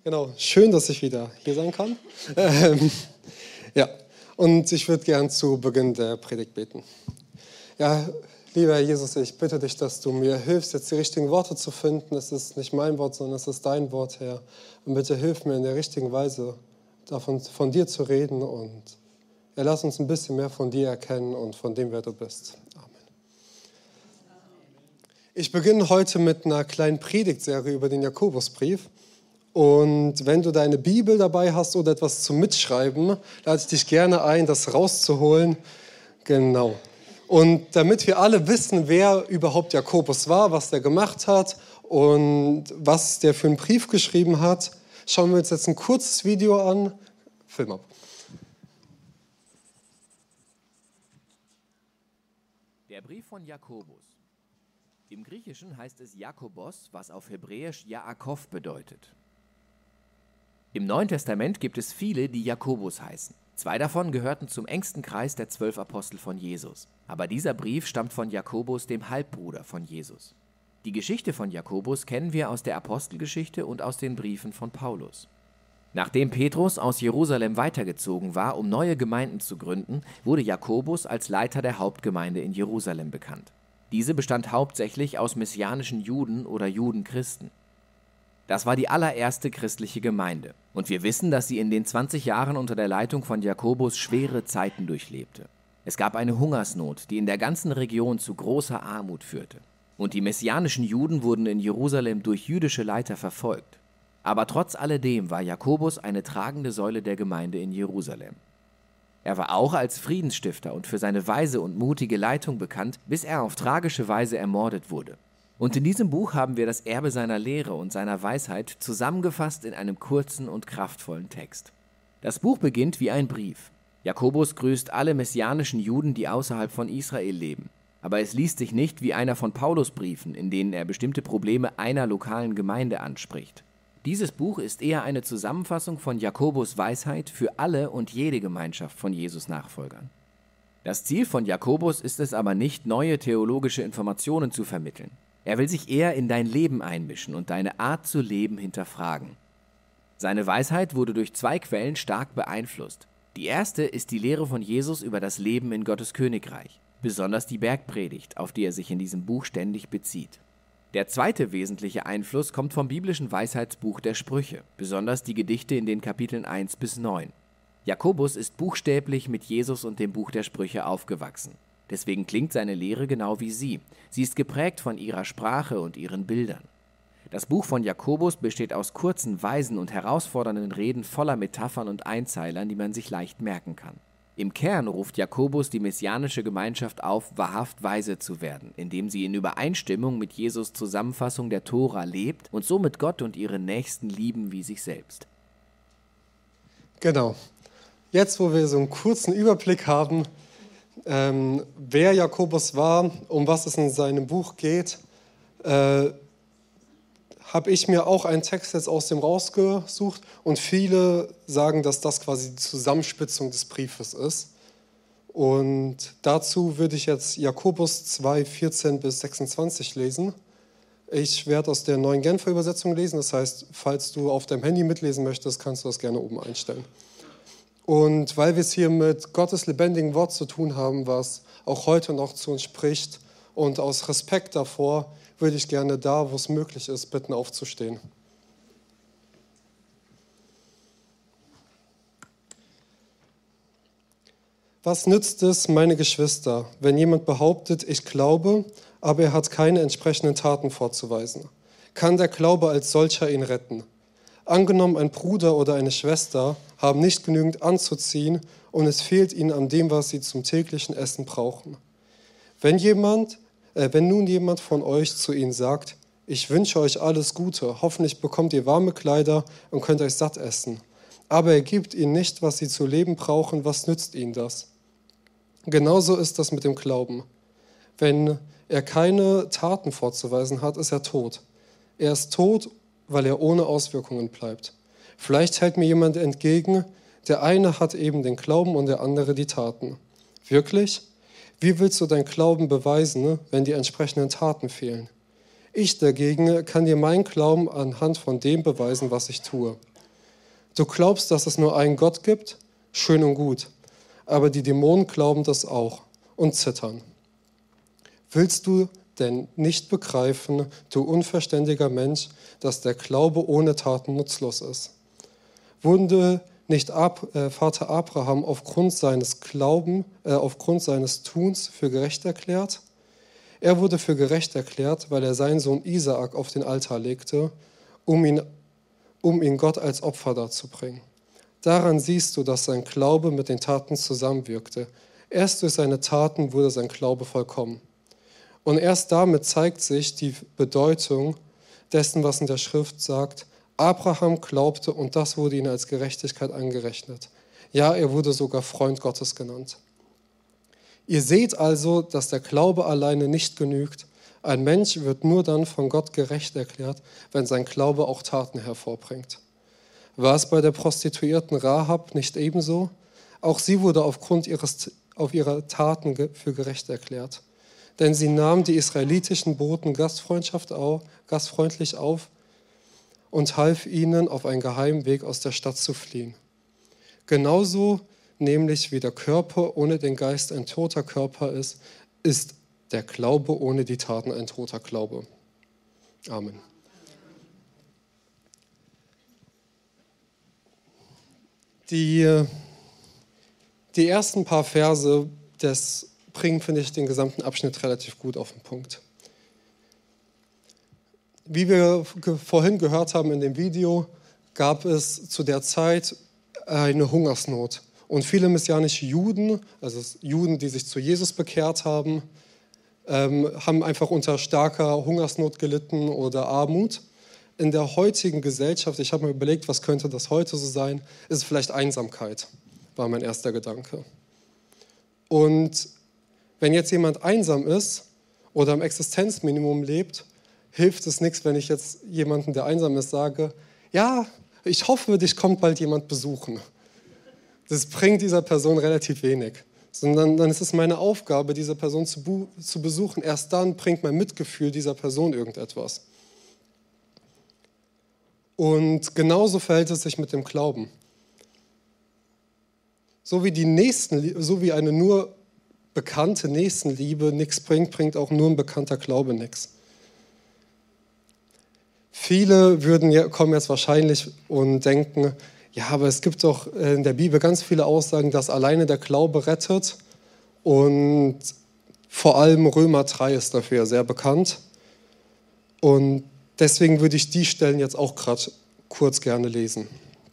Genau, schön, dass ich wieder hier sein kann. Ja, und ich würde gern zu Beginn der Predigt beten. Ja, lieber Herr Jesus, ich bitte dich, dass du mir hilfst, jetzt die richtigen Worte zu finden. Es ist nicht mein Wort, sondern es ist dein Wort, Herr. Und bitte hilf mir in der richtigen Weise, davon von dir zu reden und lass uns ein bisschen mehr von dir erkennen und von dem, wer du bist. Amen. Ich beginne heute mit einer kleinen Predigtserie über den Jakobusbrief. Und wenn du deine Bibel dabei hast oder etwas zum Mitschreiben, lade ich dich gerne ein, das rauszuholen. Genau. Und damit wir alle wissen, wer überhaupt Jakobus war, was der gemacht hat und was der für einen Brief geschrieben hat, schauen wir uns jetzt ein kurzes Video an. Film ab. Der Brief von Jakobus. Im Griechischen heißt es Jakobos, was auf Hebräisch Jaakov bedeutet. Im Neuen Testament gibt es viele, die Jakobus heißen. 2 davon gehörten zum engsten Kreis der 12 Apostel von Jesus. Aber dieser Brief stammt von Jakobus, dem Halbbruder von Jesus. Die Geschichte von Jakobus kennen wir aus der Apostelgeschichte und aus den Briefen von Paulus. Nachdem Petrus aus Jerusalem weitergezogen war, um neue Gemeinden zu gründen, wurde Jakobus als Leiter der Hauptgemeinde in Jerusalem bekannt. Diese bestand hauptsächlich aus messianischen Juden oder Judenchristen. Das war die allererste christliche Gemeinde. Und wir wissen, dass sie in den 20 Jahren unter der Leitung von Jakobus schwere Zeiten durchlebte. Es gab eine Hungersnot, die in der ganzen Region zu großer Armut führte. Und die messianischen Juden wurden in Jerusalem durch jüdische Leiter verfolgt. Aber trotz alledem war Jakobus eine tragende Säule der Gemeinde in Jerusalem. Er war auch als Friedensstifter und für seine weise und mutige Leitung bekannt, bis er auf tragische Weise ermordet wurde. Und in diesem Buch haben wir das Erbe seiner Lehre und seiner Weisheit zusammengefasst in einem kurzen und kraftvollen Text. Das Buch beginnt wie ein Brief. Jakobus grüßt alle messianischen Juden, die außerhalb von Israel leben. Aber es liest sich nicht wie einer von Paulus' Briefen, in denen er bestimmte Probleme einer lokalen Gemeinde anspricht. Dieses Buch ist eher eine Zusammenfassung von Jakobus' Weisheit für alle und jede Gemeinschaft von Jesus-Nachfolgern. Das Ziel von Jakobus ist es aber nicht, neue theologische Informationen zu vermitteln. Er will sich eher in dein Leben einmischen und deine Art zu leben hinterfragen. Seine Weisheit wurde durch 2 Quellen stark beeinflusst. Die erste ist die Lehre von Jesus über das Leben in Gottes Königreich, besonders die Bergpredigt, auf die er sich in diesem Buch ständig bezieht. Der zweite wesentliche Einfluss kommt vom biblischen Weisheitsbuch der Sprüche, besonders die Gedichte in den Kapiteln 1 bis 9. Jakobus ist buchstäblich mit Jesus und dem Buch der Sprüche aufgewachsen. Deswegen klingt seine Lehre genau wie sie. Sie ist geprägt von ihrer Sprache und ihren Bildern. Das Buch von Jakobus besteht aus kurzen, weisen und herausfordernden Reden voller Metaphern und Einzeilern, die man sich leicht merken kann. Im Kern ruft Jakobus die messianische Gemeinschaft auf, wahrhaft weise zu werden, indem sie in Übereinstimmung mit Jesus Zusammenfassung der Tora lebt und somit Gott und ihre Nächsten lieben wie sich selbst. Genau. Jetzt, wo wir so einen kurzen Überblick haben, wer Jakobus war, um was es in seinem Buch geht, habe ich mir auch einen Text jetzt aus dem rausgesucht und viele sagen, dass das quasi die Zusammenspitzung des Briefes ist. Und dazu würde ich jetzt Jakobus 2, 14 bis 26 lesen. Ich werde aus der Neuen Genfer Übersetzung lesen, das heißt, falls du auf deinem Handy mitlesen möchtest, kannst du das gerne oben einstellen. Und weil wir es hier mit Gottes lebendigem Wort zu tun haben, was auch heute noch zu uns spricht und aus Respekt davor, würde ich gerne da, wo es möglich ist, bitten aufzustehen. Was nützt es, meine Geschwister, wenn jemand behauptet, ich glaube, aber er hat keine entsprechenden Taten vorzuweisen? Kann der Glaube als solcher ihn retten? Angenommen, ein Bruder oder eine Schwester haben nicht genügend anzuziehen und es fehlt ihnen an dem, was sie zum täglichen Essen brauchen. Wenn nun jemand von euch zu ihnen sagt, ich wünsche euch alles Gute, hoffentlich bekommt ihr warme Kleider und könnt euch satt essen, aber er gibt ihnen nicht, was sie zu leben brauchen, was nützt ihnen das? Genauso ist das mit dem Glauben. Wenn er keine Taten vorzuweisen hat, ist er tot. Er ist tot, weil er ohne Auswirkungen bleibt. Vielleicht hält mir jemand entgegen, der eine hat eben den Glauben und der andere die Taten. Wirklich? Wie willst du deinen Glauben beweisen, wenn die entsprechenden Taten fehlen? Ich dagegen kann dir meinen Glauben anhand von dem beweisen, was ich tue. Du glaubst, dass es nur einen Gott gibt? Schön und gut. Aber die Dämonen glauben das auch und zittern. Willst du denn nicht begreifen, du unverständiger Mensch, dass der Glaube ohne Taten nutzlos ist? Wurde nicht Vater Abraham aufgrund seines Tuns für gerecht erklärt? Er wurde für gerecht erklärt, weil er seinen Sohn Isaak auf den Altar legte, um ihn Gott als Opfer darzubringen. Daran siehst du, dass sein Glaube mit den Taten zusammenwirkte. Erst durch seine Taten wurde sein Glaube vollkommen. Und erst damit zeigt sich die Bedeutung dessen, was in der Schrift sagt. Abraham glaubte und das wurde ihm als Gerechtigkeit angerechnet. Ja, er wurde sogar Freund Gottes genannt. Ihr seht also, dass der Glaube alleine nicht genügt. Ein Mensch wird nur dann von Gott gerecht erklärt, wenn sein Glaube auch Taten hervorbringt. War es bei der Prostituierten Rahab nicht ebenso? Auch sie wurde aufgrund ihrer Taten für gerecht erklärt. Denn sie nahm die israelitischen Boten gastfreundlich auf und half ihnen, auf einen geheimen Weg aus der Stadt zu fliehen. Genauso nämlich wie der Körper ohne den Geist ein toter Körper ist, ist der Glaube ohne die Taten ein toter Glaube. Amen. Die ersten paar Verse bringen, finde ich, den gesamten Abschnitt relativ gut auf den Punkt. Wie wir vorhin gehört haben in dem Video, gab es zu der Zeit eine Hungersnot. Und viele messianische Juden, also Juden, die sich zu Jesus bekehrt haben, haben einfach unter starker Hungersnot gelitten oder Armut. In der heutigen Gesellschaft, ich habe mir überlegt, was könnte das heute so sein, ist es vielleicht Einsamkeit, war mein erster Gedanke. Und wenn jetzt jemand einsam ist oder am Existenzminimum lebt, hilft es nichts, wenn ich jetzt jemanden, der einsam ist, sage, ja, ich hoffe, dich kommt bald jemand besuchen. Das bringt dieser Person relativ wenig. Sondern dann ist es meine Aufgabe, diese Person zu besuchen. Erst dann bringt mein Mitgefühl dieser Person irgendetwas. Und genauso verhält es sich mit dem Glauben. So wie eine nur bekannte Nächstenliebe nichts bringt, bringt auch nur ein bekannter Glaube nichts. Viele kommen jetzt wahrscheinlich und denken, ja, aber es gibt doch in der Bibel ganz viele Aussagen, dass alleine der Glaube rettet. Und vor allem Römer 3 ist dafür sehr bekannt. Und deswegen würde ich die Stellen jetzt auch gerade kurz gerne lesen.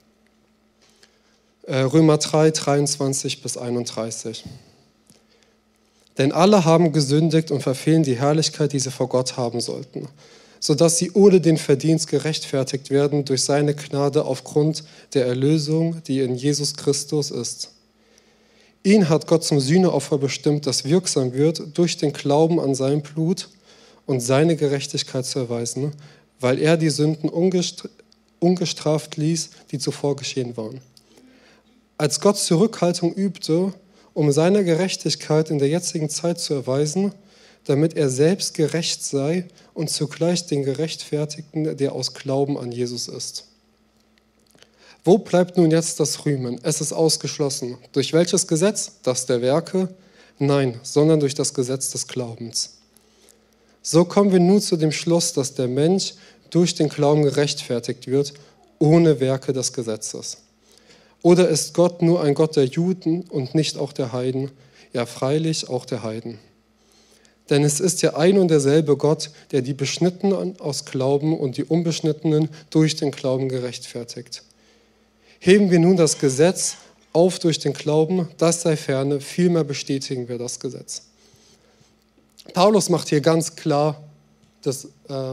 Römer 3, 23 bis 31. Denn alle haben gesündigt und verfehlen die Herrlichkeit, die sie vor Gott haben sollten, sodass sie ohne den Verdienst gerechtfertigt werden durch seine Gnade aufgrund der Erlösung, die in Jesus Christus ist. Ihn hat Gott zum Sühneopfer bestimmt, das wirksam wird, durch den Glauben an sein Blut und seine Gerechtigkeit zu erweisen, weil er die Sünden ungestraft ließ, die zuvor geschehen waren. Als Gott Zurückhaltung übte, um seine Gerechtigkeit in der jetzigen Zeit zu erweisen, damit er selbst gerecht sei und zugleich den Gerechtfertigten, der aus Glauben an Jesus ist. Wo bleibt nun jetzt das Rühmen? Es ist ausgeschlossen. Durch welches Gesetz? Das der Werke? Nein, sondern durch das Gesetz des Glaubens. So kommen wir nun zu dem Schluss, dass der Mensch durch den Glauben gerechtfertigt wird, ohne Werke des Gesetzes. Oder ist Gott nur ein Gott der Juden und nicht auch der Heiden? Ja, freilich auch der Heiden. Denn es ist ja ein und derselbe Gott, der die Beschnittenen aus Glauben und die Unbeschnittenen durch den Glauben gerechtfertigt. Heben wir nun das Gesetz auf durch den Glauben, das sei ferne, vielmehr bestätigen wir das Gesetz. Paulus macht hier ganz klar, dass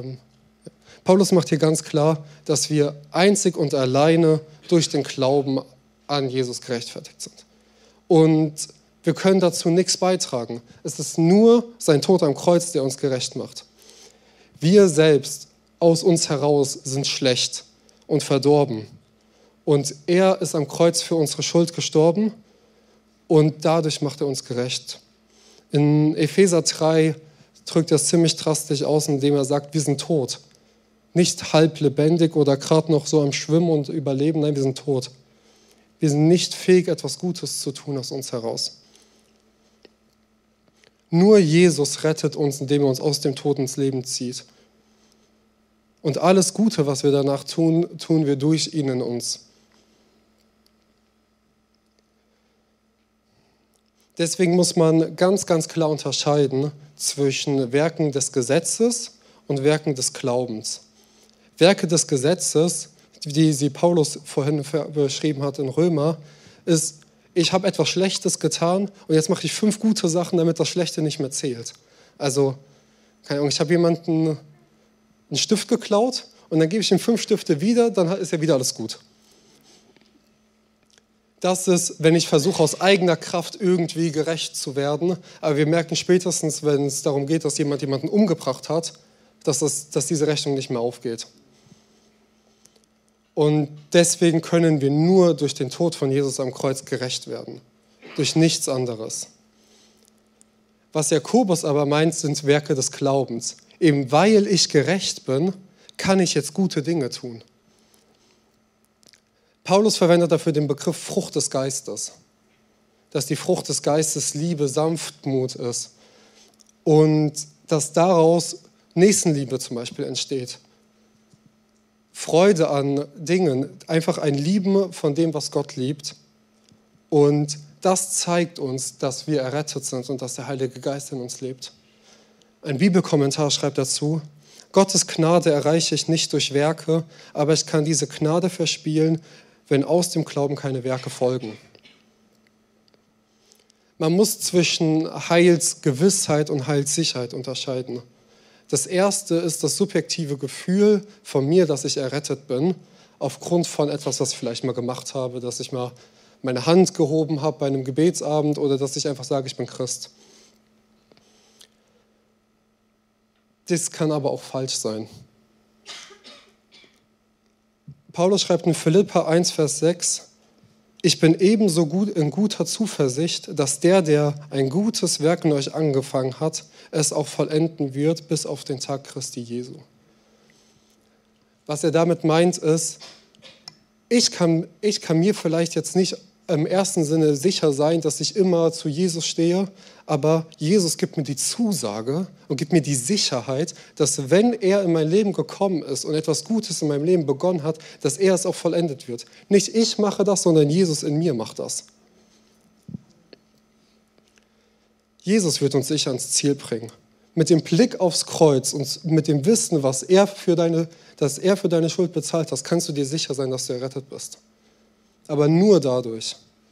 wir einzig und alleine durch den Glauben an Jesus gerechtfertigt sind. Und wir können dazu nichts beitragen. Es ist nur sein Tod am Kreuz, der uns gerecht macht. Wir selbst aus uns heraus sind schlecht und verdorben. Und er ist am Kreuz für unsere Schuld gestorben und dadurch macht er uns gerecht. In Epheser 3 drückt er es ziemlich drastisch aus, indem er sagt, wir sind tot. nicht halb lebendig oder gerade noch so am Schwimmen und Überleben. Nein, wir sind tot. Wir sind nicht fähig, etwas Gutes zu tun aus uns heraus. Nur Jesus rettet uns, indem er uns aus dem Tod ins Leben zieht. Und alles Gute, was wir danach tun, tun wir durch ihn in uns. Deswegen muss man ganz, ganz klar unterscheiden zwischen Werken des Gesetzes und Werken des Glaubens. Werke des Gesetzes, die sie Paulus vorhin beschrieben hat in Römer, ist, ich habe etwas Schlechtes getan und jetzt mache ich 5 gute Sachen, damit das Schlechte nicht mehr zählt. Also, keine Ahnung, ich habe jemanden einen Stift geklaut und dann gebe ich ihm 5 Stifte wieder, dann ist ja wieder alles gut. Das ist, wenn ich versuche, aus eigener Kraft irgendwie gerecht zu werden. Aber wir merken spätestens, wenn es darum geht, dass jemand jemanden umgebracht hat, dass diese Rechnung nicht mehr aufgeht. Und deswegen können wir nur durch den Tod von Jesus am Kreuz gerecht werden. Durch nichts anderes. Was Jakobus aber meint, sind Werke des Glaubens. Eben weil ich gerecht bin, kann ich jetzt gute Dinge tun. Paulus verwendet dafür den Begriff Frucht des Geistes. Dass die Frucht des Geistes Liebe, Sanftmut ist. Und dass daraus Nächstenliebe zum Beispiel entsteht. Freude an Dingen, einfach ein Lieben von dem, was Gott liebt. Und das zeigt uns, dass wir errettet sind und dass der Heilige Geist in uns lebt. Ein Bibelkommentar schreibt dazu: Gottes Gnade erreiche ich nicht durch Werke, aber ich kann diese Gnade verspielen, wenn aus dem Glauben keine Werke folgen. Man muss zwischen Heilsgewissheit und Heilssicherheit unterscheiden. Das erste ist das subjektive Gefühl von mir, dass ich errettet bin, aufgrund von etwas, was ich vielleicht mal gemacht habe, dass ich mal meine Hand gehoben habe bei einem Gebetsabend oder dass ich einfach sage, ich bin Christ. Das kann aber auch falsch sein. Paulus schreibt in Philipper 1, Vers 6, ich bin ebenso gut in guter Zuversicht, dass der ein gutes Werk in euch angefangen hat, es auch vollenden wird bis auf den Tag Christi Jesu. Was er damit meint ist, ich kann mir vielleicht jetzt nicht im ersten Sinne sicher sein, dass ich immer zu Jesus stehe, aber Jesus gibt mir die Zusage und gibt mir die Sicherheit, dass wenn er in mein Leben gekommen ist und etwas Gutes in meinem Leben begonnen hat, dass er es auch vollendet wird. Nicht ich mache das, sondern Jesus in mir macht das. Jesus wird uns sicher ans Ziel bringen. Mit dem Blick aufs Kreuz und mit dem Wissen, dass er für deine Schuld bezahlt hat, kannst du dir sicher sein, dass du errettet bist. Aber nur dadurch.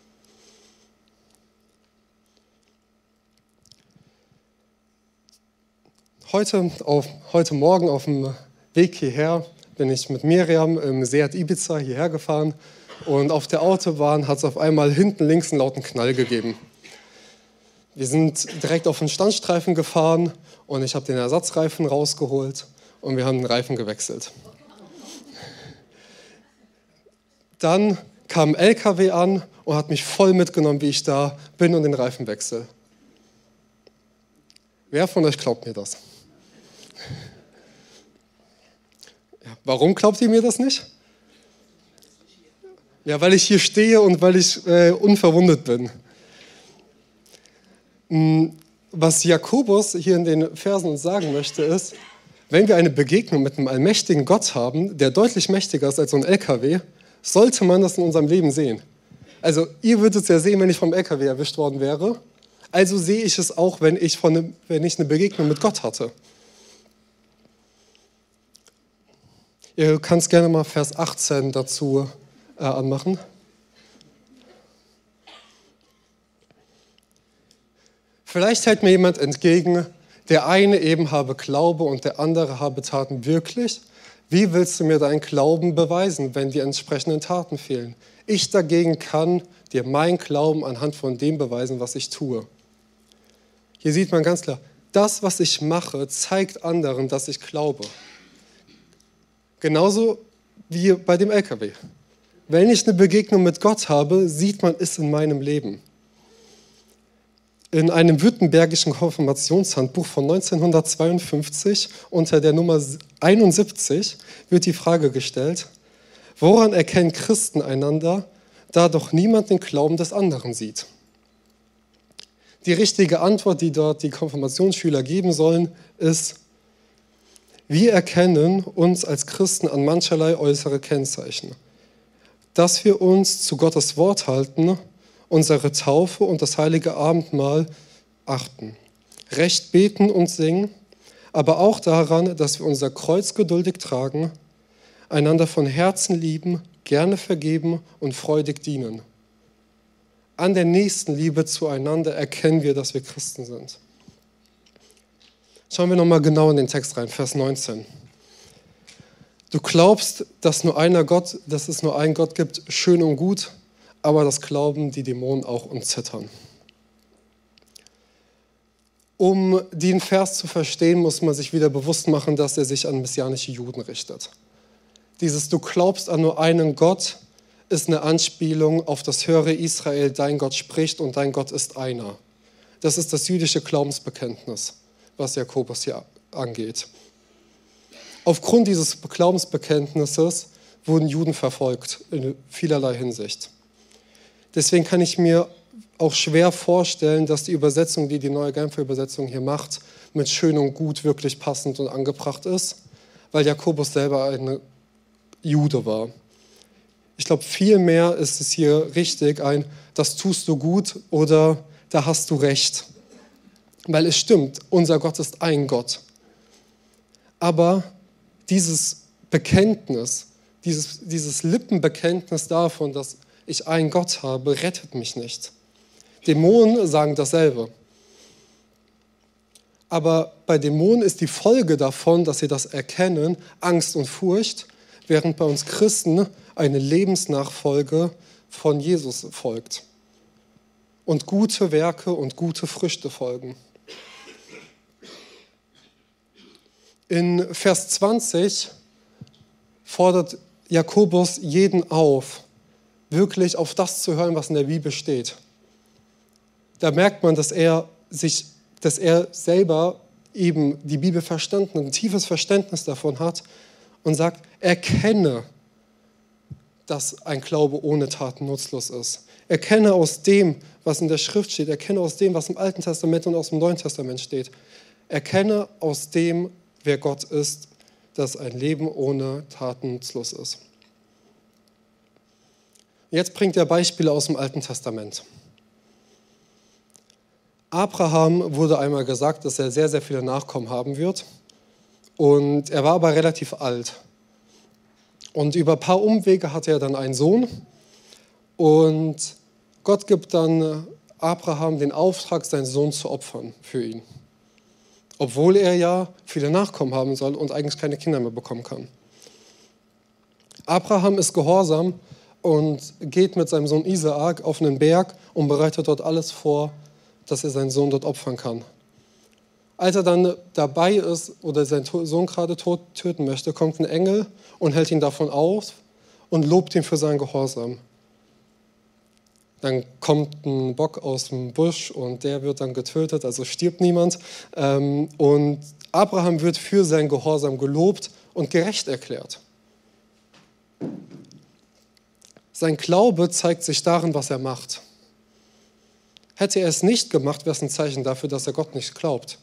Heute Morgen auf dem Weg hierher bin ich mit Miriam im Seat Ibiza hierher gefahren und auf der Autobahn hat es auf einmal hinten links einen lauten Knall gegeben. Wir sind direkt auf den Standstreifen gefahren und ich habe den Ersatzreifen rausgeholt und wir haben den Reifen gewechselt. Dann kam ein LKW an und hat mich voll mitgenommen, wie ich da bin und den Reifen wechsle. Wer von euch glaubt mir das? Ja, warum glaubt ihr mir das nicht? Ja, weil ich hier stehe und weil ich unverwundet bin. Was Jakobus hier in den Versen uns sagen möchte, ist, wenn wir eine Begegnung mit einem allmächtigen Gott haben, der deutlich mächtiger ist als so ein LKW, sollte man das in unserem Leben sehen. Also ihr würdet es ja sehen, wenn ich vom LKW erwischt worden wäre. Also sehe ich es auch, wenn ich eine Begegnung mit Gott hatte. Ihr könnt gerne mal Vers 18 dazu anmachen. Vielleicht hält mir jemand entgegen, der eine eben habe Glaube und der andere habe Taten. Wirklich? Wie willst du mir deinen Glauben beweisen, wenn die entsprechenden Taten fehlen? Ich dagegen kann dir meinen Glauben anhand von dem beweisen, was ich tue. Hier sieht man ganz klar, das, was ich mache, zeigt anderen, dass ich glaube. Genauso wie bei dem LKW. Wenn ich eine Begegnung mit Gott habe, sieht man es in meinem Leben. In einem württembergischen Konfirmationshandbuch von 1952 unter der Nummer 71 wird die Frage gestellt: Woran erkennen Christen einander, da doch niemand den Glauben des anderen sieht? Die richtige Antwort, die dort die Konfirmationsschüler geben sollen, ist: Wir erkennen uns als Christen an mancherlei äußere Kennzeichen. Dass wir uns zu Gottes Wort halten, unsere Taufe und das heilige Abendmahl achten, recht beten und singen, aber auch daran, dass wir unser Kreuz geduldig tragen, einander von Herzen lieben, gerne vergeben und freudig dienen. An der Nächstenliebe zueinander erkennen wir, dass wir Christen sind. Schauen wir nochmal genau in den Text rein, Vers 19. Du glaubst, dass es nur einen Gott gibt, schön und gut, aber das glauben die Dämonen auch und zittern. Um den Vers zu verstehen, muss man sich wieder bewusst machen, dass er sich an messianische Juden richtet. Dieses Du glaubst an nur einen Gott ist eine Anspielung auf das höhere Israel, dein Gott spricht und dein Gott ist einer. Das ist das jüdische Glaubensbekenntnis, was Jakobus hier angeht. Aufgrund dieses Glaubensbekenntnisses wurden Juden verfolgt in vielerlei Hinsicht. Deswegen kann ich mir auch schwer vorstellen, dass die Übersetzung, die Neue Genfer Übersetzung hier macht, mit schön und gut wirklich passend und angebracht ist, weil Jakobus selber ein Jude war. Ich glaube, vielmehr ist es hier richtig das tust du gut oder da hast du recht. Weil es stimmt, unser Gott ist ein Gott. Aber dieses Bekenntnis, dieses Lippenbekenntnis davon, dass ich einen Gott habe, rettet mich nicht. Dämonen sagen dasselbe. Aber bei Dämonen ist die Folge davon, dass sie das erkennen, Angst und Furcht, während bei uns Christen eine Lebensnachfolge von Jesus folgt. Und gute Werke und gute Früchte folgen. In Vers 20 fordert Jakobus jeden auf, wirklich auf das zu hören, was in der Bibel steht. Da merkt man, dass er selber eben die Bibel verstanden, ein tiefes Verständnis davon hat und sagt, erkenne, dass ein Glaube ohne Taten nutzlos ist. Erkenne aus dem, was in der Schrift steht, erkenne aus dem, was im Alten Testament und aus dem Neuen Testament steht. Erkenne aus dem, wer Gott ist, dass ein Leben ohne Taten nutzlos ist. Jetzt bringt er Beispiele aus dem Alten Testament. Abraham wurde einmal gesagt, dass er sehr, sehr viele Nachkommen haben wird. Und er war aber relativ alt. Und über ein paar Umwege hatte er dann einen Sohn. Und Gott gibt dann Abraham den Auftrag, seinen Sohn zu opfern für ihn. Obwohl er ja viele Nachkommen haben soll und eigentlich keine Kinder mehr bekommen kann. Abraham ist gehorsam und geht mit seinem Sohn Isaak auf einen Berg und bereitet dort alles vor, dass er seinen Sohn dort opfern kann. Als er dann dabei ist oder seinen Sohn gerade töten möchte, kommt ein Engel und hält ihn davon auf und lobt ihn für seinen Gehorsam. Dann kommt ein Bock aus dem Busch und der wird dann getötet, also stirbt niemand. Und Abraham wird für seinen Gehorsam gelobt und gerecht erklärt. Sein Glaube zeigt sich darin, was er macht. Hätte er es nicht gemacht, wäre es ein Zeichen dafür, dass er Gott nicht glaubt.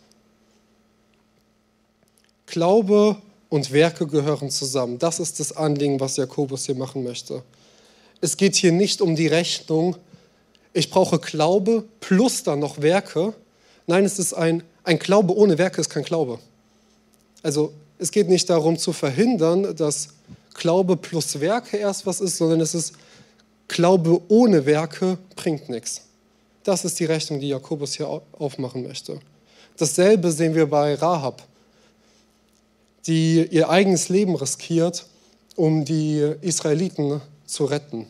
Glaube und Werke gehören zusammen. Das ist das Anliegen, was Jakobus hier machen möchte. Es geht hier nicht um die Rechnung, ich brauche Glaube plus dann noch Werke. Nein, es ist ein Glaube ohne Werke ist kein Glaube. Also es geht nicht darum zu verhindern, dass Glaube plus Werke erst was ist, sondern es ist Glaube ohne Werke bringt nichts. Das ist die Rechnung, die Jakobus hier aufmachen möchte. Dasselbe sehen wir bei Rahab, die ihr eigenes Leben riskiert, um die Israeliten zu retten.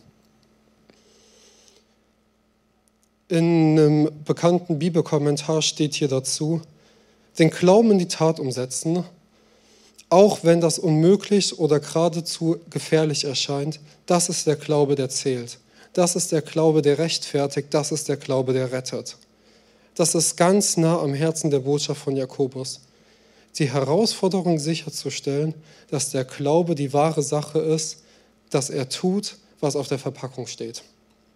In einem bekannten Bibelkommentar steht hier dazu, den Glauben in die Tat umsetzen, auch wenn das unmöglich oder geradezu gefährlich erscheint, das ist der Glaube, der zählt. Das ist der Glaube, der rechtfertigt, das ist der Glaube, der rettet. Das ist ganz nah am Herzen der Botschaft von Jakobus. Die Herausforderung sicherzustellen, dass der Glaube die wahre Sache ist, dass er tut, was auf der Verpackung steht.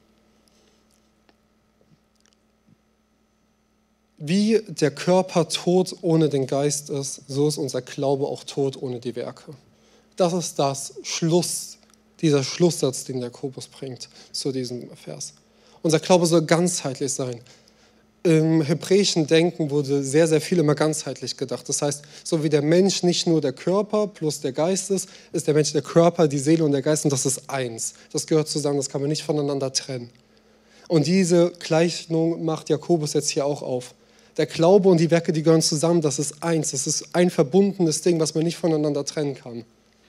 Wie der Körper tot ohne den Geist ist, so ist unser Glaube auch tot ohne die Werke. Das ist dieser Schlusssatz, den Jakobus bringt zu diesem Vers. Unser Glaube soll ganzheitlich sein. Im hebräischen Denken wurde sehr, sehr viel immer ganzheitlich gedacht. Das heißt, so wie der Mensch nicht nur der Körper plus der Geist ist, ist der Mensch der Körper, die Seele und der Geist und das ist eins. Das gehört zusammen, das kann man nicht voneinander trennen. Und diese Gleichung macht Jakobus jetzt hier auch auf. Der Glaube und die Werke, die gehören zusammen, das ist eins. Das ist ein verbundenes Ding, was man nicht voneinander trennen kann.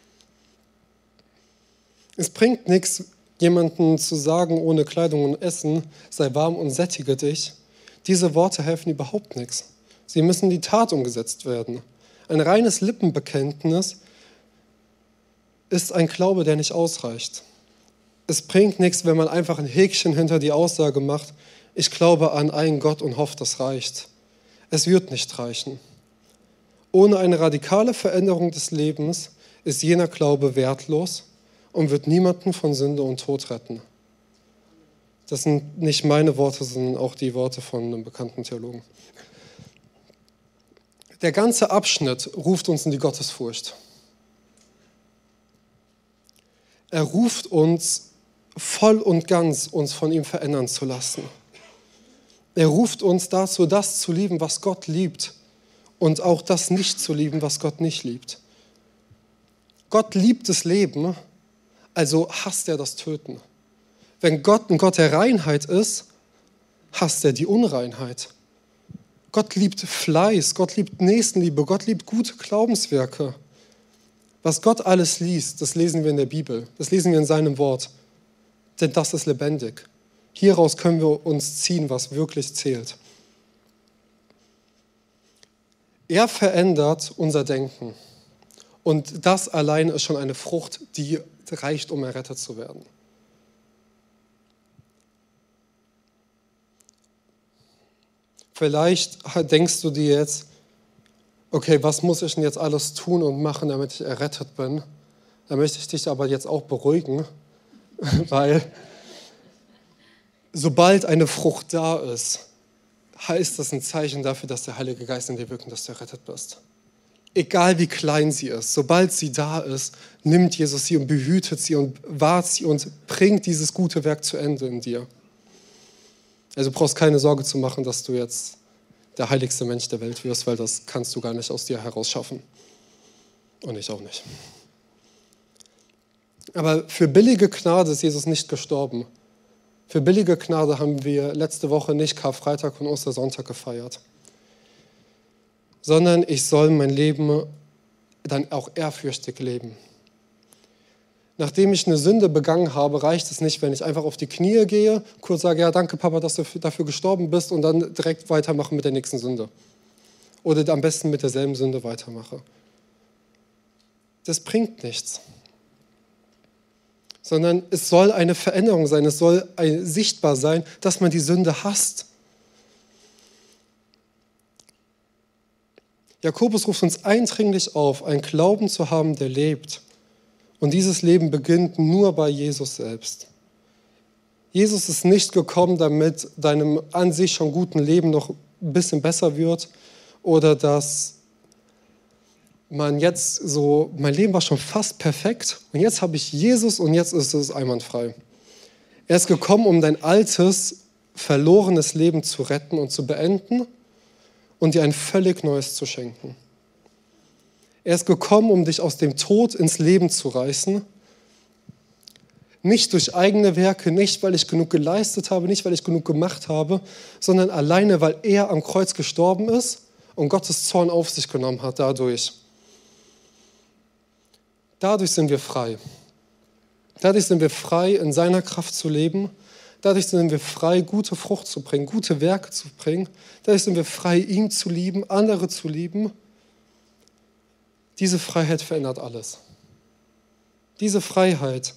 Es bringt nichts, jemandem zu sagen, ohne Kleidung und Essen, sei warm und sättige dich. Diese Worte helfen überhaupt nichts. Sie müssen in die Tat umgesetzt werden. Ein reines Lippenbekenntnis ist ein Glaube, der nicht ausreicht. Es bringt nichts, wenn man einfach ein Häkchen hinter die Aussage macht, ich glaube an einen Gott und hoffe, das reicht. Es wird nicht reichen. Ohne eine radikale Veränderung des Lebens ist jener Glaube wertlos und wird niemanden von Sünde und Tod retten. Das sind nicht meine Worte, sondern auch die Worte von einem bekannten Theologen. Der ganze Abschnitt ruft uns in die Gottesfurcht. Er ruft uns voll und ganz, uns von ihm verändern zu lassen. Er ruft uns dazu, das zu lieben, was Gott liebt und auch das nicht zu lieben, was Gott nicht liebt. Gott liebt das Leben, also hasst er das Töten. Wenn Gott ein Gott der Reinheit ist, hasst er die Unreinheit. Gott liebt Fleiß, Gott liebt Nächstenliebe, Gott liebt gute Glaubenswerke. Was Gott alles liest, das lesen wir in der Bibel, das lesen wir in seinem Wort, denn das ist lebendig. Hieraus können wir uns ziehen, was wirklich zählt. Er verändert unser Denken. Und das allein ist schon eine Frucht, die reicht, um errettet zu werden. Vielleicht denkst du dir jetzt, okay, was muss ich denn jetzt alles tun und machen, damit ich errettet bin? Da möchte ich dich aber jetzt auch beruhigen, weil sobald eine Frucht da ist, heißt das ein Zeichen dafür, dass der Heilige Geist in dir wirkt und dass du errettet bist. Egal wie klein sie ist, sobald sie da ist, nimmt Jesus sie und behütet sie und wahrt sie und bringt dieses gute Werk zu Ende in dir. Also du brauchst keine Sorge zu machen, dass du jetzt der heiligste Mensch der Welt wirst, weil das kannst du gar nicht aus dir heraus schaffen. Und ich auch nicht. Aber für billige Gnade ist Jesus nicht gestorben. Für billige Gnade haben wir letzte Woche nicht Karfreitag und Ostersonntag gefeiert, sondern ich soll mein Leben dann auch ehrfürchtig leben. Nachdem ich eine Sünde begangen habe, reicht es nicht, wenn ich einfach auf die Knie gehe, kurz sage, ja, danke Papa, dass du dafür gestorben bist und dann direkt weitermache mit der nächsten Sünde. Oder am besten mit derselben Sünde weitermache. Das bringt nichts. Sondern es soll eine Veränderung sein, es soll sichtbar sein, dass man die Sünde hasst. Jakobus ruft uns eindringlich auf, einen Glauben zu haben, der lebt. Und dieses Leben beginnt nur bei Jesus selbst. Jesus ist nicht gekommen, damit deinem an sich schon guten Leben noch ein bisschen besser wird oder dass man jetzt so, mein Leben war schon fast perfekt und jetzt habe ich Jesus und jetzt ist es einwandfrei. Er ist gekommen, um dein altes, verlorenes Leben zu retten und zu beenden und dir ein völlig neues zu schenken. Er ist gekommen, um dich aus dem Tod ins Leben zu reißen. Nicht durch eigene Werke, nicht weil ich genug geleistet habe, nicht weil ich genug gemacht habe, sondern alleine, weil er am Kreuz gestorben ist und Gottes Zorn auf sich genommen hat dadurch. Dadurch sind wir frei. Dadurch sind wir frei, in seiner Kraft zu leben. Dadurch sind wir frei, gute Frucht zu bringen, gute Werke zu bringen. Dadurch sind wir frei, ihn zu lieben, andere zu lieben. Diese Freiheit verändert alles. Diese Freiheit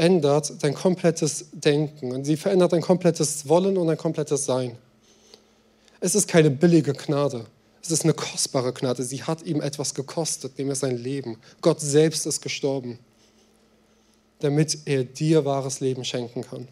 verändert dein komplettes Denken. Und sie verändert dein komplettes Wollen und dein komplettes Sein. Es ist keine billige Gnade. Es ist eine kostbare Gnade. Sie hat ihm etwas gekostet, nämlich sein Leben. Gott selbst ist gestorben, damit er dir wahres Leben schenken kann.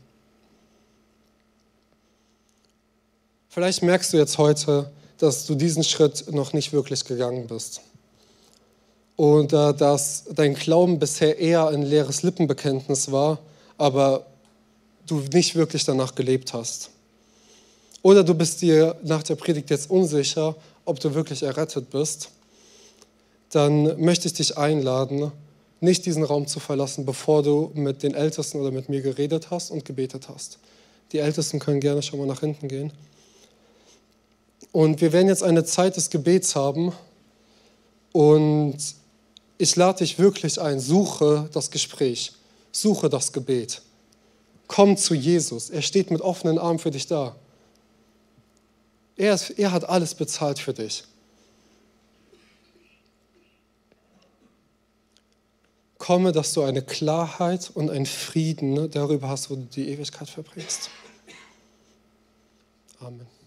Vielleicht merkst du jetzt heute, dass du diesen Schritt noch nicht wirklich gegangen bist. Oder dass dein Glauben bisher eher ein leeres Lippenbekenntnis war, aber du nicht wirklich danach gelebt hast. Oder du bist dir nach der Predigt jetzt unsicher, ob du wirklich errettet bist. Dann möchte ich dich einladen, nicht diesen Raum zu verlassen, bevor du mit den Ältesten oder mit mir geredet hast und gebetet hast. Die Ältesten können gerne schon mal nach hinten gehen. Und wir werden jetzt eine Zeit des Gebets haben und ich lade dich wirklich ein, suche das Gespräch, suche das Gebet. Komm zu Jesus, er steht mit offenen Armen für dich da. Er hat alles bezahlt für dich. Komme, dass du eine Klarheit und einen Frieden darüber hast, wo du die Ewigkeit verbringst. Amen.